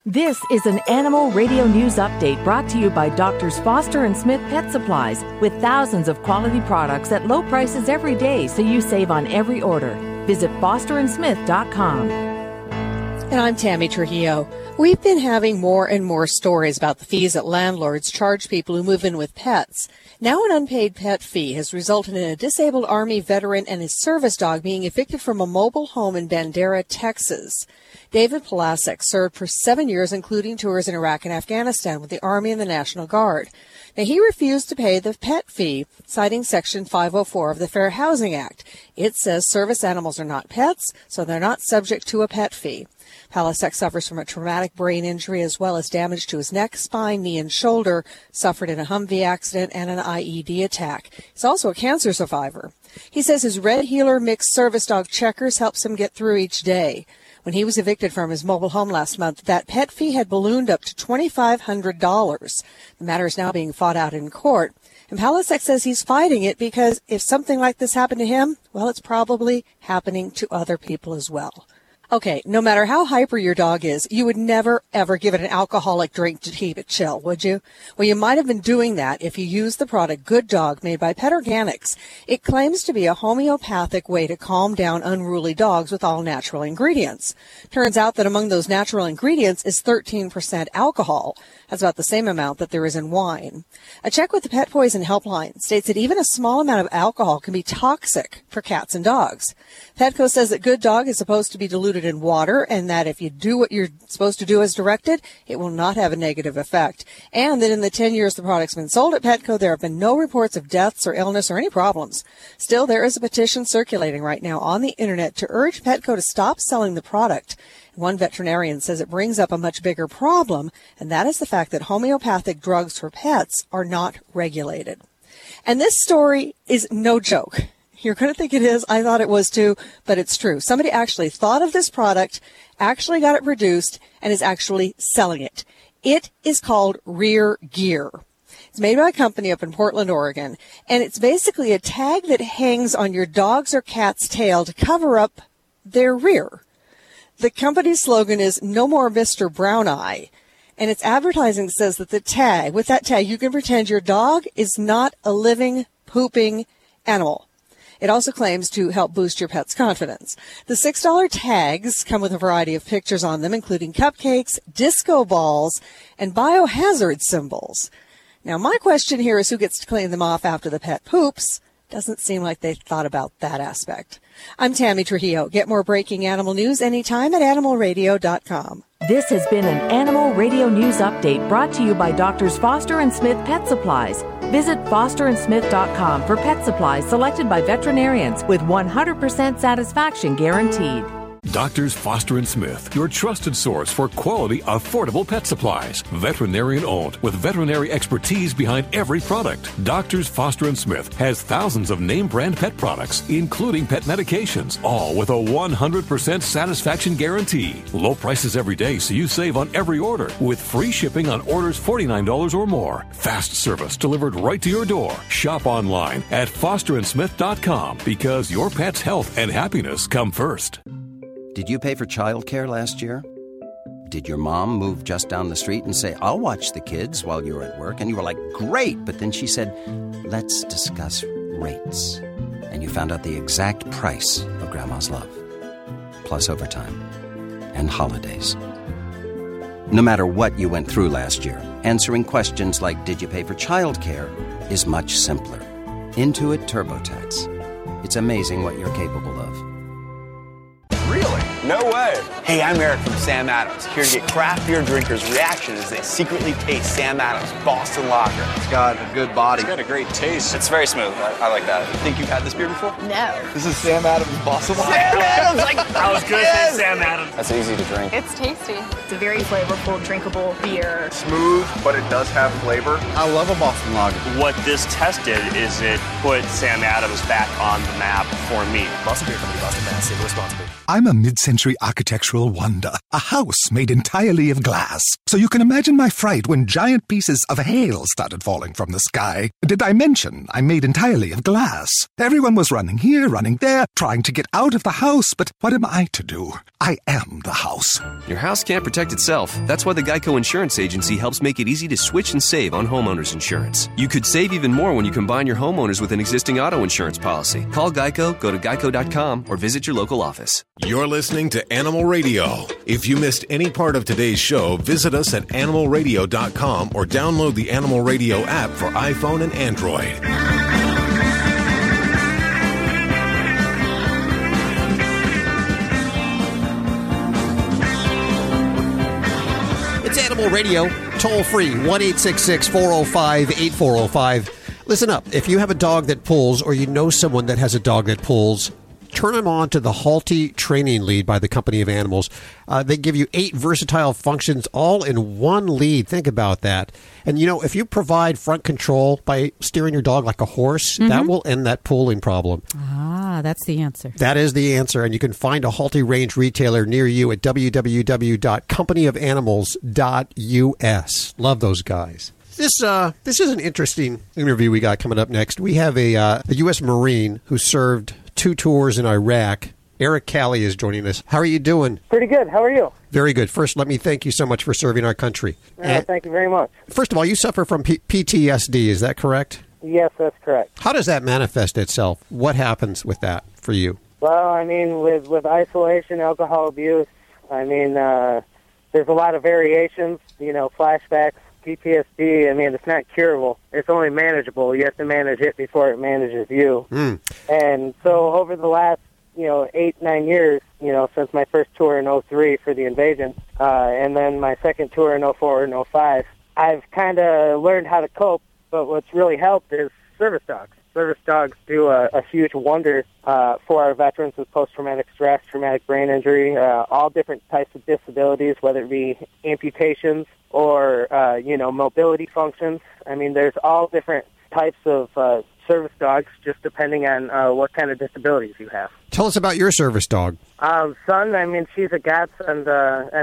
This is an Animal Radio News Update brought to you by Doctors Foster and Smith Pet Supplies, with thousands of quality products at low prices every day, so you save on every order. Visit fosterandsmith.com. And I'm Tammy Trujillo. We've been having more and more stories about the fees that landlords charge people who move in with pets. Now an unpaid pet fee has resulted in a disabled Army veteran and his service dog being evicted from a mobile home in Bandera, Texas. David Polasek served for 7 years, including tours in Iraq and Afghanistan with the Army and the National Guard. Now, he refused to pay the pet fee, citing Section 504 of the Fair Housing Act. It says service animals are not pets, so they're not subject to a pet fee. Polasek suffers from a traumatic brain injury as well as damage to his neck, spine, knee, and shoulder, suffered in a Humvee accident and an IED attack. He's also a cancer survivor. He says his Red Heeler mixed service dog Checkers helps him get through each day. When he was evicted from his mobile home last month, that pet fee had ballooned up to $2,500. The matter is now being fought out in court. And Polasek says he's fighting it because if something like this happened to him, well, it's probably happening to other people as well. Okay, no matter how hyper your dog is, you would never, ever give it an alcoholic drink to keep it chill, would you? Well, you might have been doing that if you used the product Good Dog made by Pet Organics. It claims to be a homeopathic way to calm down unruly dogs with all natural ingredients. Turns out that among those natural ingredients is 13% alcohol. That's about the same amount that there is in wine. A check with the Pet Poison Helpline states that even a small amount of alcohol can be toxic for cats and dogs. Petco says that Good Dog is supposed to be diluted in water, and that if you do what you're supposed to do as directed, it will not have a negative effect. And that in the 10 years the product's been sold at Petco, there have been no reports of deaths or illness or any problems. Still, there is a petition circulating right now on the internet to urge Petco to stop selling the product. One veterinarian says it brings up a much bigger problem, and that is the fact that homeopathic drugs for pets are not regulated. And this story is no joke. You're going to think it is. I thought it was too, but it's true. Somebody actually thought of this product, actually got it produced, and is actually selling it. It is called Rear Gear. It's made by a company up in Portland, Oregon, and it's basically a tag that hangs on your dog's or cat's tail to cover up their rear. The company's slogan is "No More Mr. Brown Eye," and its advertising says that with that tag, you can pretend your dog is not a living, pooping animal. It also claims to help boost your pet's confidence. The $6 tags come with a variety of pictures on them, including cupcakes, disco balls, and biohazard symbols. Now, my question here is who gets to clean them off after the pet poops? Doesn't seem like they thought about that aspect. I'm Tammy Trujillo. Get more breaking animal news anytime at animalradio.com. This has been an Animal Radio News Update brought to you by Doctors Foster and Smith Pet Supplies. Visit fosterandsmith.com for pet supplies selected by veterinarians with 100% satisfaction guaranteed. Doctors Foster and Smith, your trusted source for quality, affordable pet supplies. Veterinarian owned with veterinary expertise behind every product. Doctors Foster and Smith has thousands of name brand pet products, including pet medications, all with a 100% satisfaction guarantee. Low prices every day, so you save on every order with free shipping on orders $49 or more. Fast service delivered right to your door. Shop online at fosterandsmith.com because your pet's health and happiness come first. Did you pay for childcare last year? Did your mom move just down the street and say, "I'll watch the kids while you're at work"? And you were like, "Great." But then she said, "Let's discuss rates." And you found out the exact price of Grandma's love, plus overtime and holidays. No matter what you went through last year, answering questions like, "Did you pay for childcare?" is much simpler. Intuit TurboTax. It's amazing what you're capable of. Really? No way. Hey, I'm Eric from Sam Adams, here to get craft beer drinkers' reaction as they secretly taste Sam Adams Boston Lager. It's got a good body. It's got a great taste. It's very smooth. I like that. You think you've had this beer before? No. This is Sam Adams Boston Lager. Sam Adams! I was going to say Sam Adams. That's easy to drink. It's tasty. It's a very flavorful, drinkable beer. Smooth, but it does have flavor. I love a Boston Lager. What this tested is it put Sam Adams back on the map foreign meat. Boston Beer Company, Boston, Mass. Save responsibly. I'm a mid-century architectural wonder. A house made entirely of glass. So you can imagine my fright when giant pieces of hail started falling from the sky. Did I mention I'm made entirely of glass? Everyone was running here, running there, trying to get out of the house, but what am I to do? I am the house. Your house can't protect itself. That's why the Geico Insurance Agency helps make it easy to switch and save on homeowners insurance. You could save even more when you combine your homeowners with an existing auto insurance policy. Call Geico, go to geico.com, or visit your local office. You're listening to Animal Radio. If you missed any part of today's show, visit us at animalradio.com or download the Animal Radio app for iPhone and Android. It's Animal Radio, toll free, 1-866-405-8405. Listen up, if you have a dog that pulls or you know someone that has a dog that pulls, turn them on to the Halti Training Lead by the Company of Animals. They give you 8 versatile functions all in one lead. Think about that. And, you know, if you provide front control by steering your dog like a horse, that will end that pulling problem. Ah, that's the answer. That is the answer. And you can find a Halti range retailer near you at www.companyofanimals.us. Love those guys. This is an interesting interview we got coming up next. We have a U.S. Marine who served 2 tours in Iraq. Eric Callie is joining us. How are you doing? Pretty good. How are you? Very good. First, let me thank you so much for serving our country. Thank you very much. First of all, you suffer from PTSD. Is that correct? Yes, that's correct. How does that manifest itself? What happens with that for you? Well, I mean, with isolation, alcohol abuse, I mean, there's a lot of variations, you know, flashbacks, PTSD. I mean, it's not curable. It's only manageable. You have to manage it before it manages you. And so over the last, 8-9 years, since my first tour in 2003 for the invasion, and then my second tour in 2004 and 2005, I've kind of learned how to cope, but what's really helped is service dogs. Service dogs do a huge wonder for our veterans with post-traumatic stress, traumatic brain injury, all different types of disabilities, whether it be amputations or, mobility functions. I mean, there's all different types of service dogs, just depending on what kind of disabilities you have. Tell us about your service dog. Sun, I mean, she's a godsend. I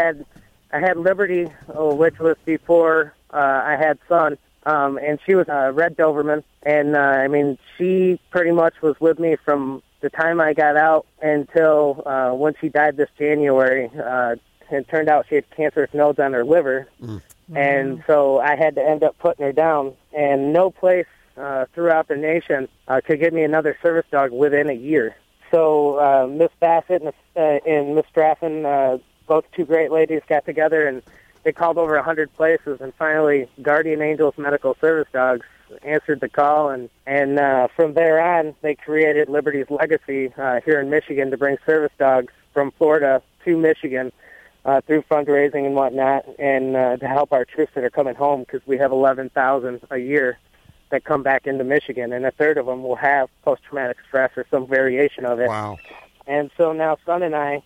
had Liberty, which was before I had Sun. And she was a red Doberman, and she pretty much was with me from the time I got out until when she died this January. It turned out she had cancerous nodes on her liver, and so I had to end up putting her down. And no place throughout the nation could give me another service dog within a year. So Miss Bassett and Miss Straffen, both 2 great ladies, got together and they called over 100 places, and finally Guardian Angels Medical Service Dogs answered the call, and from there on, they created Liberty's Legacy here in Michigan to bring service dogs from Florida to Michigan through fundraising and whatnot, and to help our troops that are coming home, because we have 11,000 a year that come back into Michigan, and a third of them will have post-traumatic stress or some variation of it. Wow. And so now Son and I,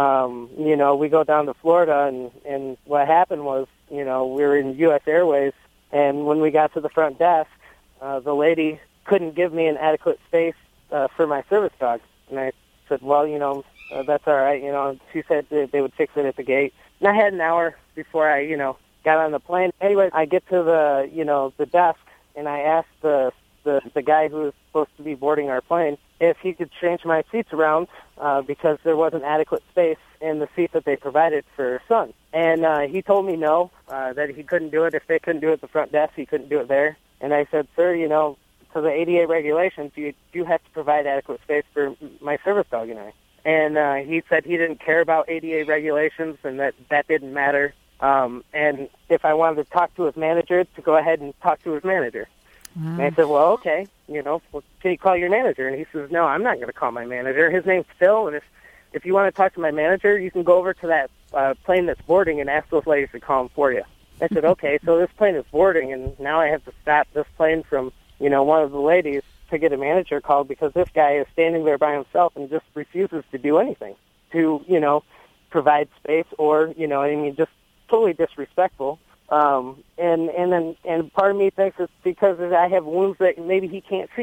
we go down to Florida, and what happened was, we were in U.S. Airways, and when we got to the front desk, the lady couldn't give me an adequate space for my service dog. And I said, well, that's all right. She said they would fix it at the gate. And I had an hour before I, got on the plane. Anyway, I get to the desk, and I asked the guy who was supposed to be boarding our plane if he could change my seats around because there wasn't adequate space in the seat that they provided for Son. And he told me no, that he couldn't do it. If they couldn't do it at the front desk, he couldn't do it there. And I said, sir, to the ADA regulations, you do have to provide adequate space for my service dog and I. And he said he didn't care about ADA regulations and that didn't matter. And if I wanted to talk to his manager, to go ahead and talk to his manager. And I said, well, okay, can you call your manager? And he says, no, I'm not going to call my manager. His name's Phil, and if you want to talk to my manager, you can go over to that plane that's boarding and ask those ladies to call him for you. I said, okay, so this plane is boarding, and now I have to stop this plane from, one of the ladies to get a manager called because this guy is standing there by himself and just refuses to do anything to, provide space or, just totally disrespectful. And part of me thinks it's because I have wounds that maybe he can't see.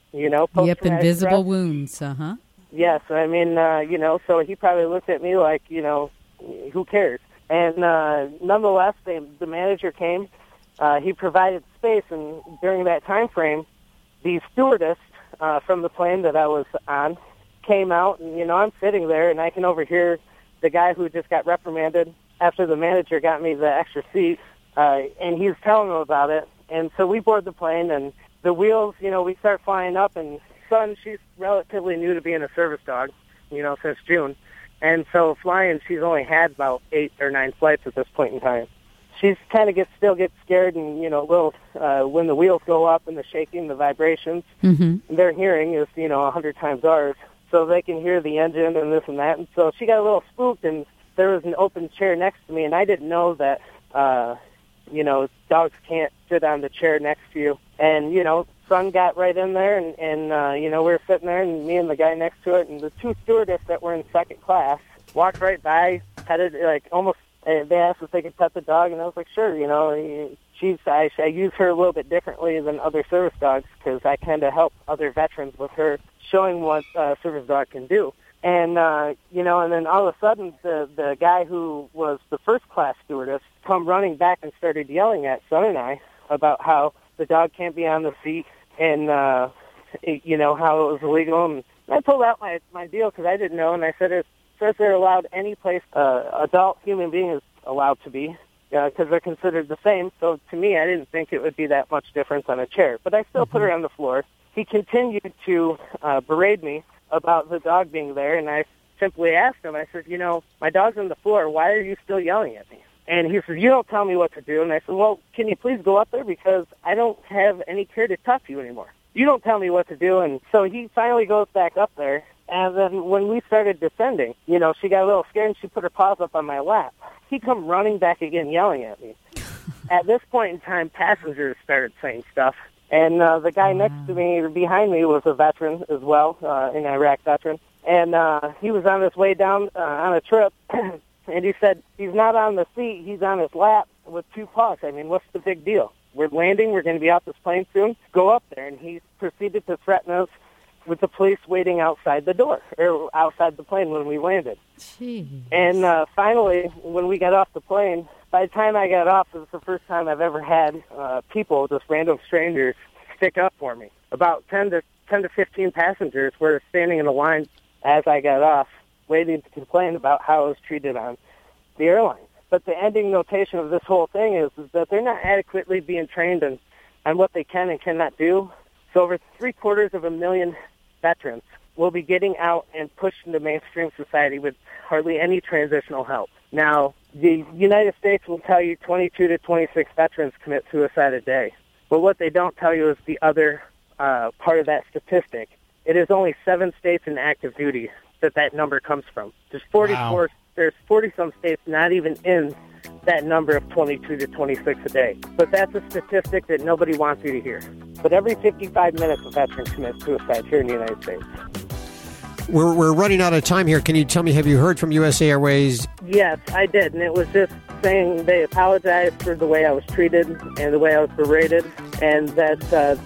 Post-traumatic invisible stress. wounds, uh-huh. Yes, I mean, so he probably looked at me like, who cares? And nonetheless, the manager came. He provided space, and during that time frame, the stewardess from the plane that I was on came out, and, I'm sitting there, and I can overhear the guy who just got reprimanded after the manager got me the extra seat, and he's telling him about it. And so we board the plane, and the wheels, we start flying up, and Sun, she's relatively new to being a service dog, since June. And so flying, she's only had about 8 or 9 flights at this point in time. She's kind of still gets scared, and, little, when the wheels go up and the shaking, the vibrations, their hearing is, 100 times ours. So they can hear the engine and this and that. And so she got a little spooked, and there was an open chair next to me, and I didn't know that, dogs can't sit on the chair next to you. And, Sun got right in there, and we were sitting there, and me and the guy next to it, and the 2 stewardess that were in second class walked right by, petted, almost, they asked if they could pet the dog, and I was like, sure, I use her a little bit differently than other service dogs, because I kind of help other veterans with her, showing what a service dog can do. And, and then all of a sudden, the guy who was the first class stewardess come running back and started yelling at Sun and I about how the dog can't be on the seat, and, how it was illegal. And I pulled out my deal because I didn't know, and I said it says they're allowed any place adult human being is allowed to be, because they're considered the same. So to me, I didn't think it would be that much difference on a chair. But I still put her on the floor. He continued to berate me about the dog being there, and I simply asked him, I said, my dog's on the floor. Why are you still yelling at me? And he said, you don't tell me what to do. And I said, well, can you please go up there, because I don't have any care to talk to you anymore. You don't tell me what to do. And so he finally goes back up there. And then when we started descending, she got a little scared, and she put her paws up on my lap. He come running back again, yelling at me. At this point in time, passengers started saying stuff. And the guy next to me, or behind me, was a veteran as well, an Iraq veteran. And he was on his way down on a trip. And he said, he's not on the seat, he's on his lap with 2 paws. I mean, what's the big deal? We're landing, we're going to be off this plane soon. Go up there. And he proceeded to threaten us with the police waiting outside the door, or outside the plane when we landed. Jeez. And finally, when we got off the plane, by the time I got off, it was the first time I've ever had people, just random strangers, stick up for me. About 10 to 15 passengers were standing in a line as I got off, waiting to complain about how I was treated on the airline. But the ending notation of this whole thing is that they're not adequately being trained on what they can and cannot do. So over 750,000 veterans will be getting out and pushed into mainstream society with hardly any transitional help. Now, the United States will tell you 22 to 26 veterans commit suicide a day. But what they don't tell you is the other part of that statistic. It is only 7 states in active duty that number comes from. There's 44. Wow. There's 40-some states not even in that number of 22 to 26 a day. But that's a statistic that nobody wants you to hear. But every 55 minutes, a veteran commits suicide here in the United States. We're running out of time here. Can you tell me, have you heard from USA Airways? Yes, I did. And it was just saying they apologized for the way I was treated and the way I was berated, and that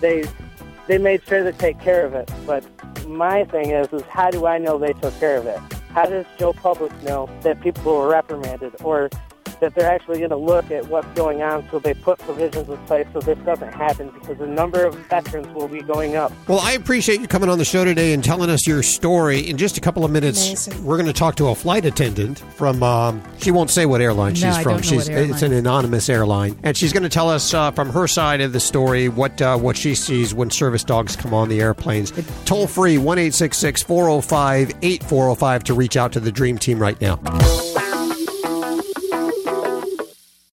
they made sure to take care of it. But my thing is how do I know they took care of it? How does Joe Public know that people were reprimanded, or that they're actually going to look at what's going on so they put provisions in place so this doesn't happen, because the number of veterans will be going up. Well, I appreciate you coming on the show today and telling us your story. In just a couple of minutes, Amazing. We're going to talk to a flight attendant from, she won't say what airline she's from. It's an anonymous airline. And she's going to tell us from her side of the story what she sees when service dogs come on the airplanes. Toll free, 1-866-405-8405 to reach out to the Dream Team right now.